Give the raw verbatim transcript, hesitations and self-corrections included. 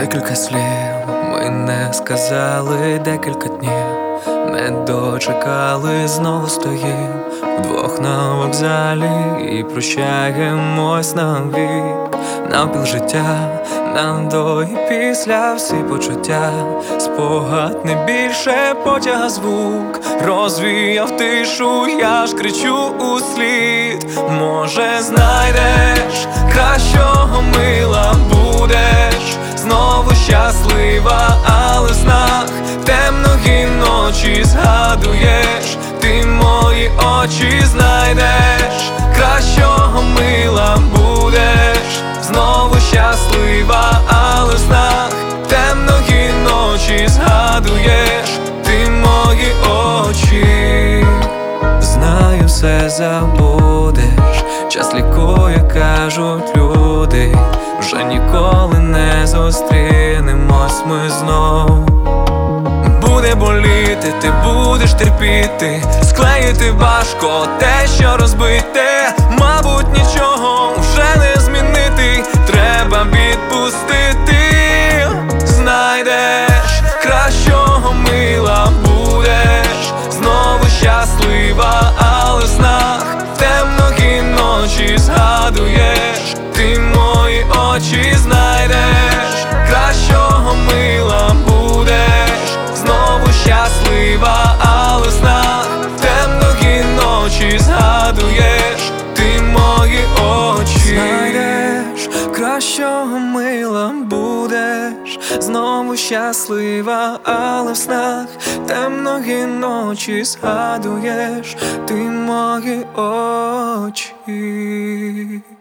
Декілька слів ми не сказали, декілька днів не дочекали, знову стоїм вдвох на вокзалі і прощаємось навік. Навпіл життя, нам до і після всі почуття, спогад не більше потяга звук, розвіяв тишу, я ж кричу услід. Може знайдеш кращого мила, будеш знову щаслива, але в снах темної ночі згадуєш ти мої очі. Знайдеш кращого мила, будеш знову щаслива, але в снах темної ночі згадуєш ти мої очі. Знаю, все забудеш, час лікує, кажуть люди. Вже ніколи не зустрінемось ми знов. Буде боліти, ти будеш терпіти, склеїти важко те, що розбите. Мабуть, нічого вже не змінити, треба відпустити. Знайдеш кращого мила, будеш знову щаслива, але в снах темної ночі згадуєш ти мої очі. Знайдеш кращого мила, будеш знову щаслива, але в снах темної ночі згадуєш ти мої очі. Знайдеш кращого мила, будеш знову щаслива, але в снах темної ночі згадуєш ти мої очі.